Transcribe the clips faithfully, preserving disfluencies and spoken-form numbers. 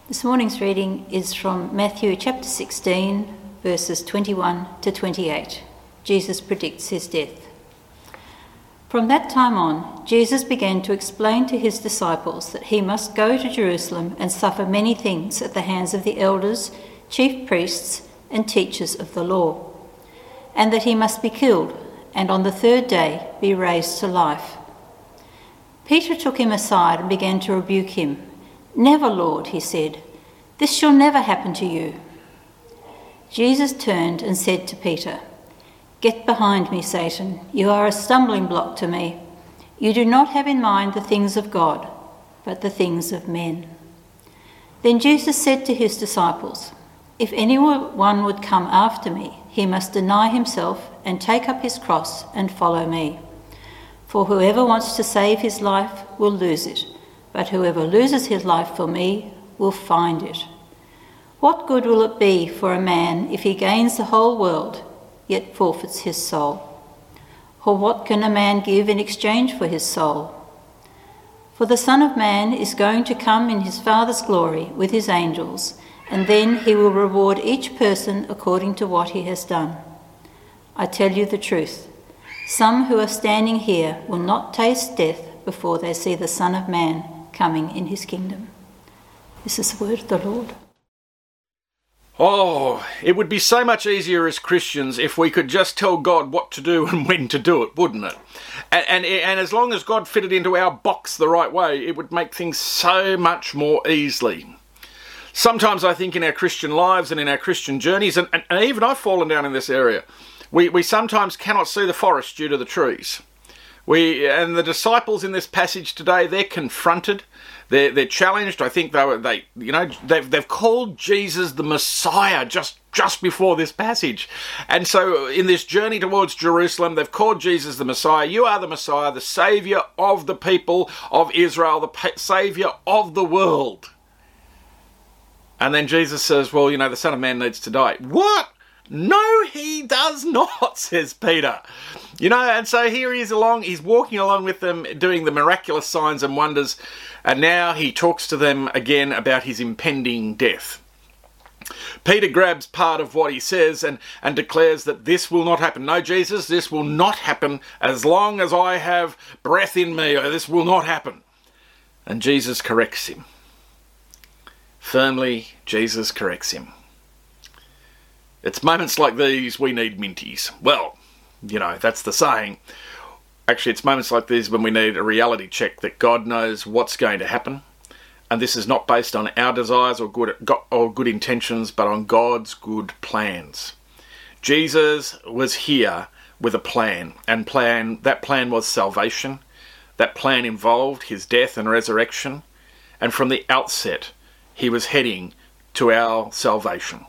This morning's reading is from Matthew chapter sixteen, verses twenty-one to twenty-eight. Jesus predicts his death. From that time on, Jesus began to explain to his disciples that he must go to Jerusalem and suffer many things at the hands of the elders, chief priests, and teachers of the law, and that he must be killed and on the third day be raised to life. Peter took him aside and began to rebuke him. "Never, Lord," he said. "This shall never happen to you." Jesus turned and said to Peter, "Get behind me, Satan. You are a stumbling block to me. You do not have in mind the things of God, but the things of men." Then Jesus said to his disciples, "If anyone would come after me, he must deny himself and take up his cross and follow me. For whoever wants to save his life will lose it, but whoever loses his life for me will find it. What good will it be for a man if he gains the whole world, yet forfeits his soul? Or what can a man give in exchange for his soul? For the Son of Man is going to come in his Father's glory with his angels, and then he will reward each person according to what he has done. I tell you the truth, some who are standing here will not taste death before they see the Son of Man coming in his kingdom." This is the word of the Lord. Oh, it would be so much easier as Christians if we could just tell God what to do and when to do it, wouldn't it? And, and, and as long as God fitted into our box the right way, it would make things so much more easily. Sometimes I think in our Christian lives and in our Christian journeys, and, and, and even I've fallen down in this area, we, we sometimes cannot see the forest due to the trees. We and the disciples in this passage today, they're confronted, they're they're challenged. I think they were they you know they've they've called Jesus the Messiah just just before this passage, and so in this journey towards Jerusalem, they've called Jesus the Messiah. You are the Messiah, the Saviour of the people of Israel, the pa- Saviour of the world. And then Jesus says, "Well, you know, the Son of Man needs to die." What? No, he does not, says Peter. You know, and so here he is along, he's walking along with them, doing the miraculous signs and wonders, and now he talks to them again about his impending death. Peter grabs part of what he says and, and declares that this will not happen. No, Jesus, this will not happen as long as I have breath in me. This will not happen. And Jesus corrects him. Firmly, Jesus corrects him. It's moments like these we need minties. Well, you know, that's the saying. Actually, it's moments like these when we need a reality check that God knows what's going to happen. And this is not based on our desires or good, or good intentions, but on God's good plans. Jesus was here with a plan, and plan that plan was salvation. That plan involved his death and resurrection. And from the outset, he was heading to our salvation.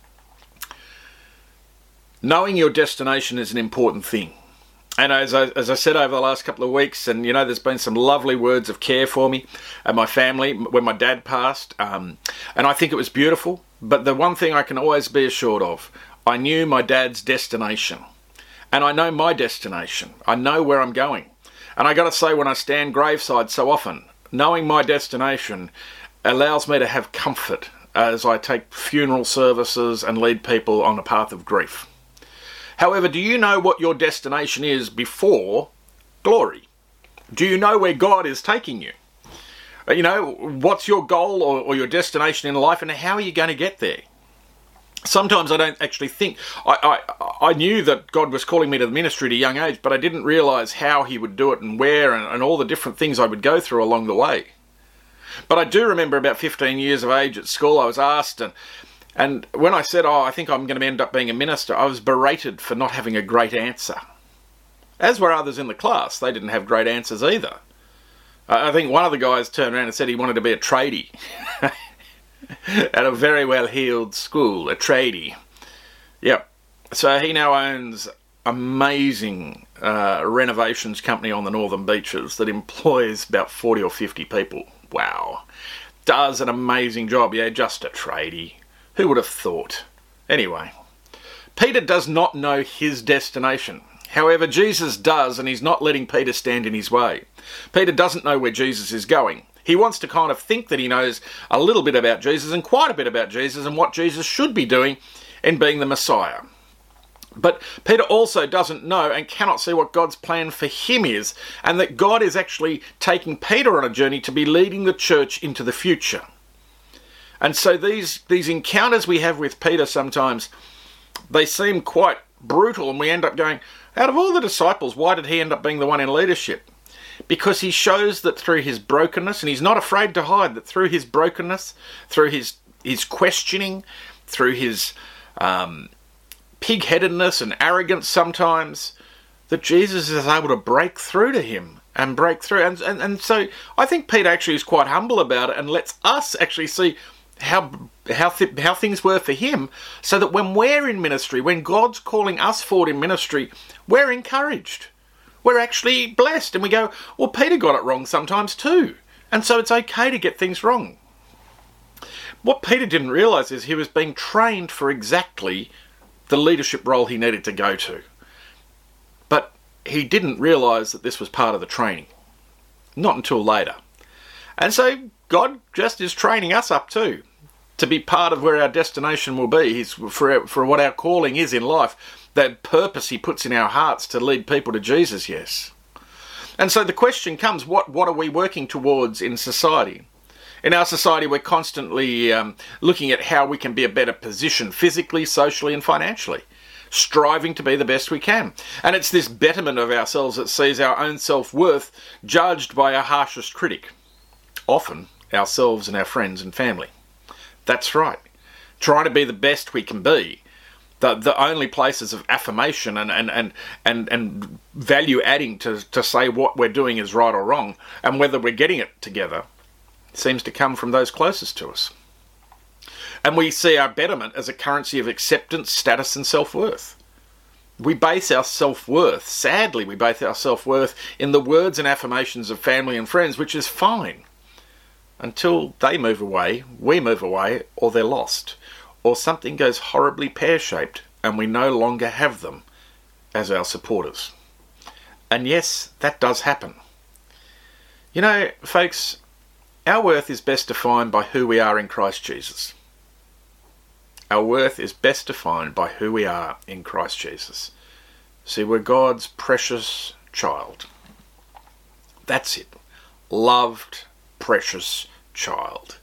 Knowing your destination is an important thing. And as I, as I said over the last couple of weeks, and you know, there's been some lovely words of care for me and my family when my dad passed. Um, and I think it was beautiful. But the one thing I can always be assured of, I knew my dad's destination. And I know my destination. I know where I'm going. And I got to say, when I stand graveside so often, knowing my destination allows me to have comfort as I take funeral services and lead people on a path of grief. However, do you know what your destination is before glory? Do you know where God is taking you? You know, what's your goal or, or your destination in life, and how are you going to get there? Sometimes I don't actually think... I, I, I knew that God was calling me to the ministry at a young age, but I didn't realise how he would do it and where and, and all the different things I would go through along the way. But I do remember about fifteen years of age at school, I was asked... and. And when I said, oh, I think I'm going to end up being a minister, I was berated for not having a great answer. As were others in the class. They didn't have great answers either. I think one of the guys turned around and said he wanted to be a tradie. At a very well-heeled school, a tradie. Yep. So he now owns amazing uh, renovations company on the Northern Beaches that employs about forty or fifty people. Wow. Does an amazing job. Yeah, just a tradie. Who would have thought? Anyway, Peter does not know his destination. However, Jesus does, and he's not letting Peter stand in his way. Peter doesn't know where Jesus is going. He wants to kind of think that he knows a little bit about Jesus and quite a bit about Jesus and what Jesus should be doing in being the Messiah. But Peter also doesn't know and cannot see what God's plan for him is, and that God is actually taking Peter on a journey to be leading the church into the future. And so these, these encounters we have with Peter sometimes, they seem quite brutal, and we end up going, out of all the disciples, why did he end up being the one in leadership? Because he shows that through his brokenness, and he's not afraid to hide that through his brokenness, through his, his questioning, through his um, pig-headedness and arrogance sometimes, that Jesus is able to break through to him and break through. And, and, and so I think Peter actually is quite humble about it and lets us actually see how how th- how things were for him, so that when we're in ministry, when God's calling us forward in ministry, we're encouraged. We're actually blessed, and we go, well, Peter got it wrong sometimes too, and so it's okay to get things wrong. What Peter didn't realise is he was being trained for exactly the leadership role he needed to go to. But he didn't realise that this was part of the training. Not until later. And so God just is training us up too, to be part of where our destination will be. He's for, for what our calling is in life, that purpose he puts in our hearts to lead people to Jesus, yes. And so the question comes, what, what are we working towards in society? In our society, we're constantly um, looking at how we can be a better position physically, socially and financially, striving to be the best we can. And it's this betterment of ourselves that sees our own self-worth judged by our harshest critic, often ourselves and our friends and family. That's right. Trying to be the best we can be, the the only places of affirmation and and, and, and, and value adding to, to say what we're doing is right or wrong, and whether we're getting it together, seems to come from those closest to us. And we see our betterment as a currency of acceptance, status and self-worth. We base our self-worth, sadly we base our self-worth in the words and affirmations of family and friends, which is fine. Until they move away, we move away, or they're lost, or something goes horribly pear-shaped and we no longer have them as our supporters. And yes, that does happen. You know, folks, our worth is best defined by who we are in Christ Jesus. Our worth is best defined by who we are in Christ Jesus. See, we're God's precious child. That's it. Loved, precious child.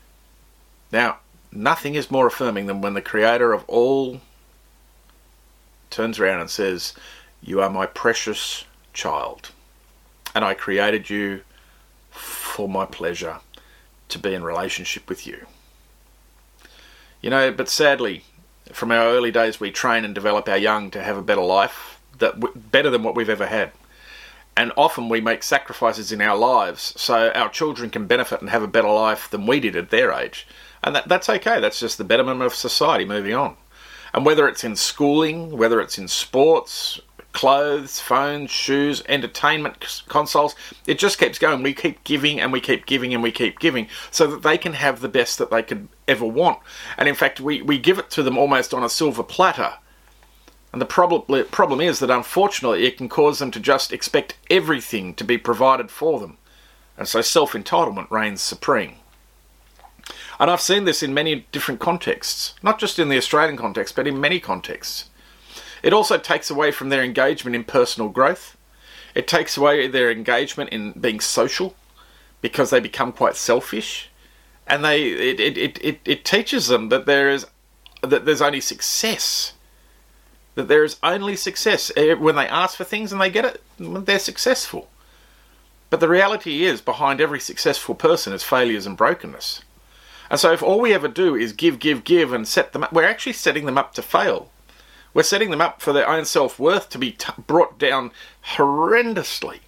Now, nothing is more affirming than when the Creator of all turns around and says, "You are my precious child, and I created you for my pleasure to be in relationship with you." You know, but sadly, from our early days, we train and develop our young to have a better life, that w- better than what we've ever had. And often we make sacrifices in our lives so our children can benefit and have a better life than we did at their age. And that, that's okay. That's just the betterment of society moving on. And whether it's in schooling, whether it's in sports, clothes, phones, shoes, entertainment consoles, it just keeps going. We keep giving and we keep giving and we keep giving so that they can have the best that they could ever want. And in fact, we, we give it to them almost on a silver platter. And the problem, problem is that unfortunately it can cause them to just expect everything to be provided for them. And so self-entitlement reigns supreme. And I've seen this in many different contexts, not just in the Australian context, but in many contexts. It also takes away from their engagement in personal growth. It takes away their engagement in being social because they become quite selfish. And they it, it, it, it, it teaches them that there is that there's only success. That there is only success. When they ask for things and they get it, they're successful. But the reality is, behind every successful person is failures and brokenness. And so if all we ever do is give, give, give and set them up, we're actually setting them up to fail. We're setting them up for their own self-worth to be t- brought down horrendously.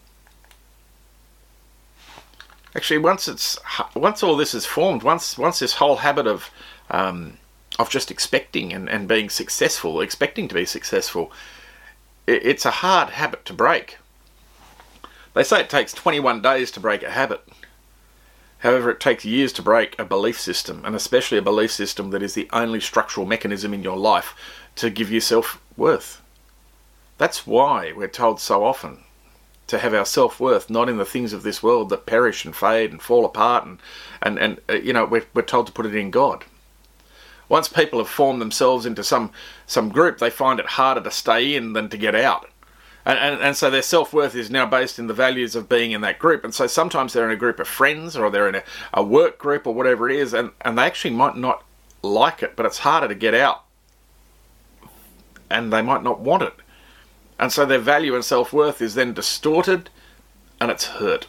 Actually, once it's once all this is formed, once once this whole habit of um, of just expecting and, and being successful, expecting to be successful, it, it's a hard habit to break. They say it takes twenty-one days to break a habit. However, it takes years to break a belief system, and especially a belief system that is the only structural mechanism in your life to give you self-worth. That's why we're told so often to have our self-worth not in the things of this world that perish and fade and fall apart, and, and, and uh, you know, we're, we're told to put it in God. Once people have formed themselves into some, some group, they find it harder to stay in than to get out. And, and, and so their self-worth is now based in the values of being in that group. And so sometimes they're in a group of friends, or they're in a, a work group or whatever it is, and, and they actually might not like it, but it's harder to get out. And they might not want it. And so their value and self-worth is then distorted, and it's hurt.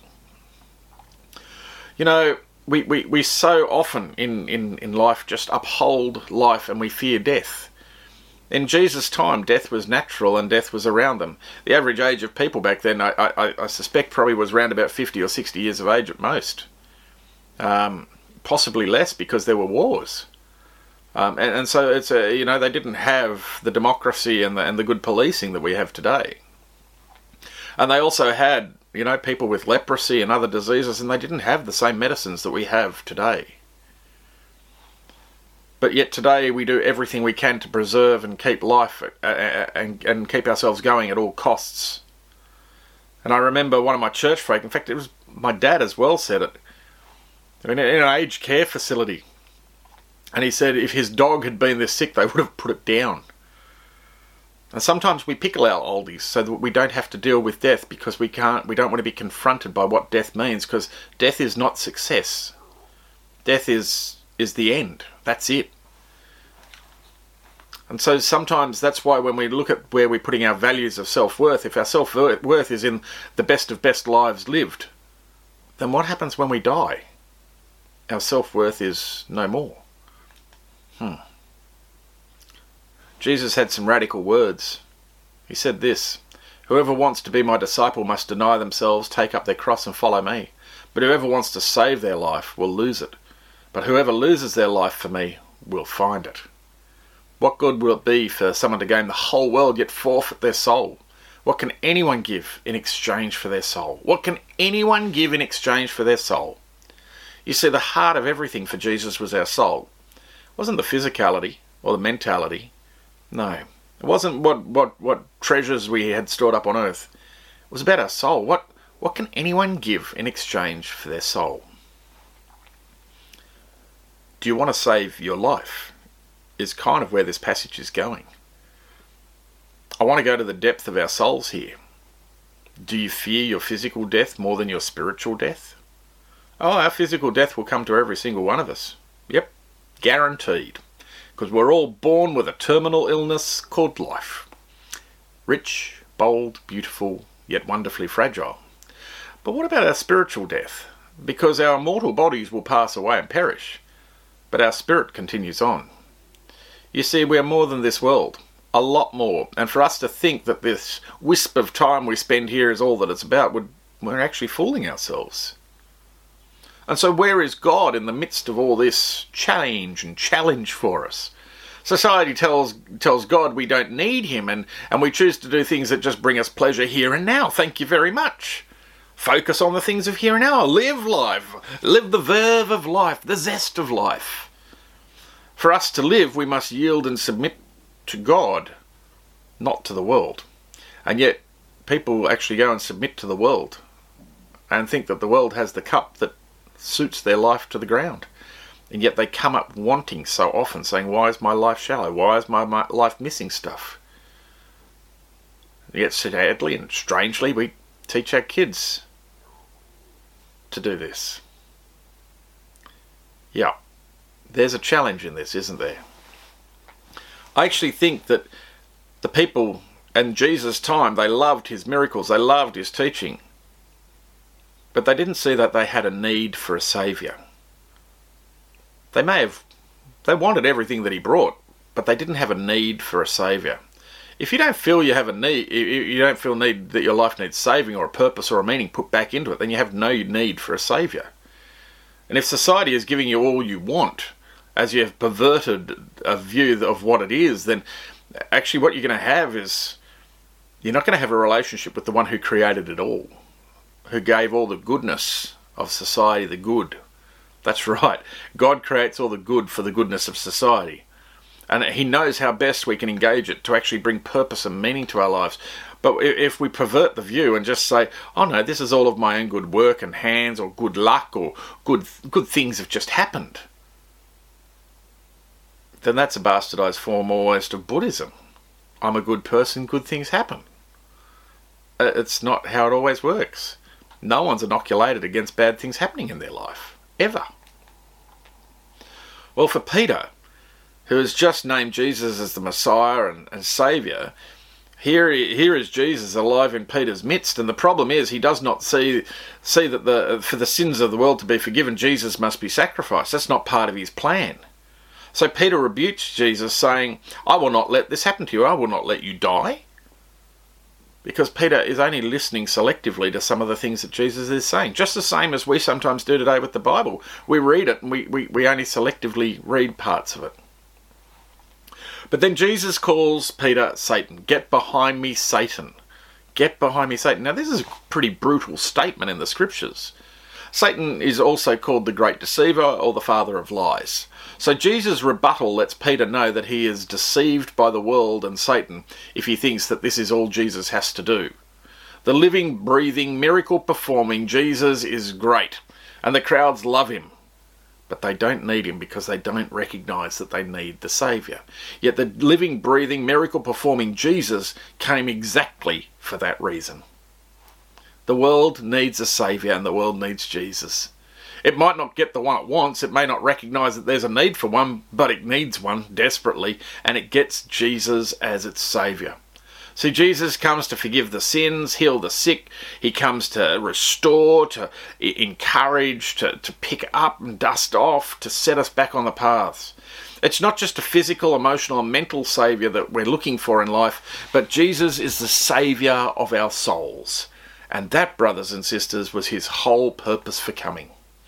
You know, we, we, we so often in, in, in life just uphold life and we fear death. In Jesus' time, death was natural and death was around them. The average age of people back then, I, I, I suspect, probably was around about fifty or sixty years of age at most. Um, possibly less, because there were wars. Um, and, and so it's a, you know, they didn't have the democracy and the, and the good policing that we have today. And they also had, you know, people with leprosy and other diseases, and they didn't have the same medicines that we have today. But yet today we do everything we can to preserve and keep life uh, and, and keep ourselves going at all costs. And I remember one of my church folk, in fact it was my dad as well, said it, in an aged care facility. And he said if his dog had been this sick, they would have put it down. And sometimes we pickle our oldies so that we don't have to deal with death, because we can't, we don't want to be confronted by what death means, because death is not success. Death is is the end. That's it. And so sometimes that's why when we look at where we're putting our values of self-worth, if our self-worth is in the best of best lives lived, then what happens when we die? Our self-worth is no more. Hmm. Jesus had some radical words. He said this: "Whoever wants to be my disciple must deny themselves, take up their cross and follow me. But whoever wants to save their life will lose it. But whoever loses their life for me will find it." What good will it be for someone to gain the whole world yet forfeit their soul? What can anyone give in exchange for their soul? What can anyone give in exchange for their soul? You see, the heart of everything for Jesus was our soul. It wasn't the physicality or the mentality. No. It wasn't what, what, what treasures we had stored up on earth. It was about our soul. What, what can anyone give in exchange for their soul? Do you want to save your life? Is kind of where this passage is going. I want to go to the depth of our souls here. Do you fear your physical death more than your spiritual death? Oh, our physical death will come to every single one of us. Yep, guaranteed. Because we're all born with a terminal illness called life. Rich, bold, beautiful, yet wonderfully fragile. But what about our spiritual death? Because our mortal bodies will pass away and perish, but our spirit continues on. You see, we are more than this world, a lot more. And for us to think that this wisp of time we spend here is all that it's about, would, we're actually fooling ourselves. And so where is God in the midst of all this change and challenge for us? Society tells tells God we don't need him, and, and we choose to do things that just bring us pleasure here and now. Thank you very much. Focus on the things of here and now. Live life. Live the verve of life, the zest of life. For us to live, we must yield and submit to God, not to the world. And yet, people actually go and submit to the world and think that the world has the cup that suits their life to the ground. And yet they come up wanting so often, saying, why is my life shallow? Why is my, my life missing stuff? And yet, sadly and strangely, we teach our kids to do this. Yeah. There's a challenge in this, isn't there? I actually think that the people in Jesus' time, they loved his miracles, they loved his teaching, but they didn't see that they had a need for a saviour. They may have, they wanted everything that he brought, but they didn't have a need for a saviour. If you don't feel you have a need, you don't feel need that your life needs saving or a purpose or a meaning put back into it, then you have no need for a saviour. And if society is giving you all you want, as you have perverted a view of what it is, then actually what you're going to have is, you're not going to have a relationship with the one who created it all, who gave all the goodness of society, the good. That's right. God creates all the good for the goodness of society. And he knows how best we can engage it to actually bring purpose and meaning to our lives. But if we pervert the view and just say, oh no, this is all of my own good work and hands, or good luck, or good good things have just happened, then that's a bastardized form almost of Buddhism. I'm a good person, good things happen. It's not how it always works. No one's inoculated against bad things happening in their life, ever. Well, for Peter, who has just named Jesus as the Messiah and, and Saviour, Here, here is Jesus alive in Peter's midst, and the problem is he does not see see that the for the sins of the world to be forgiven, Jesus must be sacrificed. That's not part of his plan. So Peter rebukes Jesus, saying, I will not let this happen to you. I will not let you die. Because Peter is only listening selectively to some of the things that Jesus is saying. Just the same as we sometimes do today with the Bible. We read it and we, we, we only selectively read parts of it. But then Jesus calls Peter Satan. Get behind me, Satan. Get behind me, Satan. Now, this is a pretty brutal statement in the scriptures. Satan is also called the great deceiver or the father of lies. So Jesus' rebuttal lets Peter know that he is deceived by the world and Satan if he thinks that this is all Jesus has to do. The living, breathing, miracle-performing Jesus is great, and the crowds love him. But they don't need him because they don't recognise that they need the Saviour. Yet the living, breathing, miracle-performing Jesus came exactly for that reason. The world needs a Saviour and the world needs Jesus. It might not get the one it wants, it may not recognise that there's a need for one, but it needs one desperately, and it gets Jesus as its Saviour. See, Jesus comes to forgive the sins, heal the sick. He comes to restore, to encourage, to, to pick up and dust off, to set us back on the paths. It's not just a physical, emotional and mental saviour that we're looking for in life, but Jesus is the saviour of our souls. And that, brothers and sisters, was his whole purpose for coming.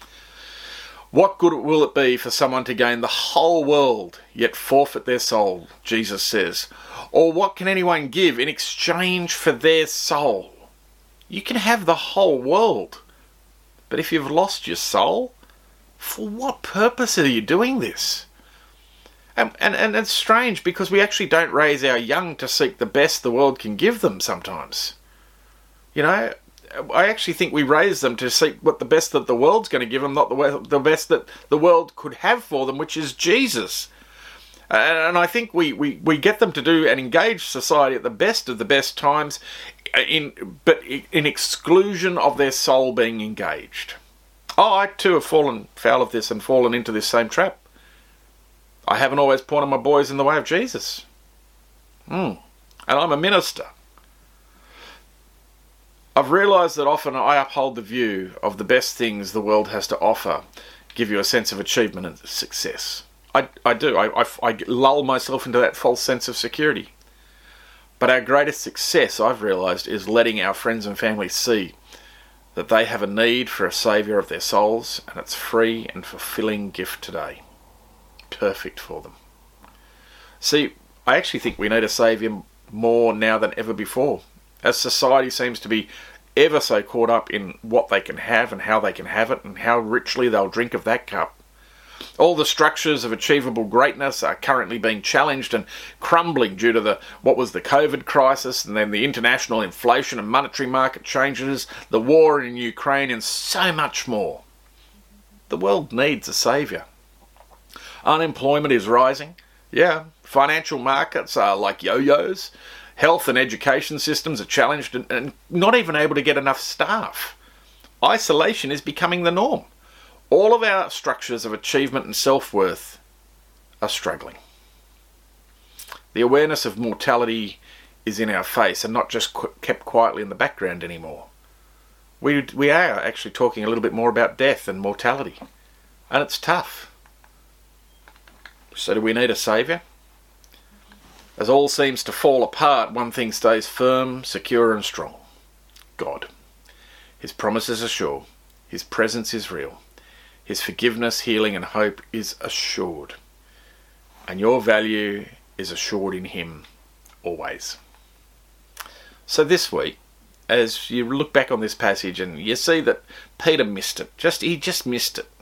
What good will it be for someone to gain the whole world, yet forfeit their soul, Jesus says? Or what can anyone give in exchange for their soul? You can have the whole world, but if you've lost your soul, for what purpose are you doing this? And, and, and it's strange because we actually don't raise our young to seek the best the world can give them sometimes. You know, I actually think we raise them to seek what the best that the world's going to give them, not the, the best that the world could have for them, which is Jesus. And I think we, we, we get them to do and engage society at the best of the best times, in but in exclusion of their soul being engaged. Oh, I too have fallen foul of this and fallen into this same trap. I haven't always pointed my boys in the way of Jesus. Mm. And I'm a minister. I've realised that often I uphold the view of the best things the world has to offer give you a sense of achievement and success. I, I do. I, I, I lull myself into that false sense of security. But our greatest success, I've realised, is letting our friends and family see that they have a need for a saviour of their souls, and it's free and fulfilling gift today. Perfect for them. See, I actually think we need a saviour more now than ever before, as society seems to be ever so caught up in what they can have and how they can have it and how richly they'll drink of that cup. All the structures of achievable greatness are currently being challenged and crumbling due to the what was the COVID crisis, and then the international inflation and monetary market changes, the war in Ukraine, and so much more. The world needs a saviour. Unemployment is rising. Yeah, financial markets are like yo-yos. Health and education systems are challenged and, and not even able to get enough staff. Isolation is becoming the norm. All of our structures of achievement and self-worth are struggling. The awareness of mortality is in our face and not just qu- kept quietly in the background anymore. We, we are actually talking a little bit more about death and mortality. And it's tough. So do we need a saviour? As all seems to fall apart, one thing stays firm, secure and strong. God. His promises are sure. His presence is real. His forgiveness, healing and hope is assured. And your value is assured in him always. So this week, as you look back on this passage and you see that Peter missed it. Just he just missed it.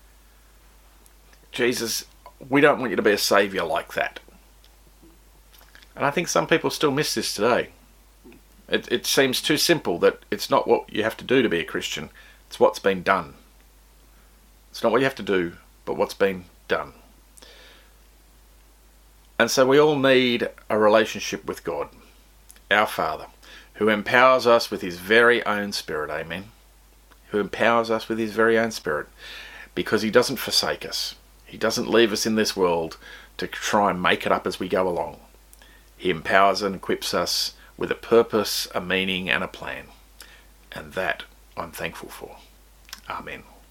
Jesus, we don't want you to be a saviour like that. And I think some people still miss this today. It, it seems too simple that it's not what you have to do to be a Christian, it's what's been done. It's not what you have to do, but what's been done. And so we all need a relationship with God, our Father, who empowers us with his very own Spirit, amen? Who empowers us with his very own Spirit, because he doesn't forsake us. He doesn't leave us in this world to try and make it up as we go along. He empowers and equips us with a purpose, a meaning and a plan. And that I'm thankful for. Amen.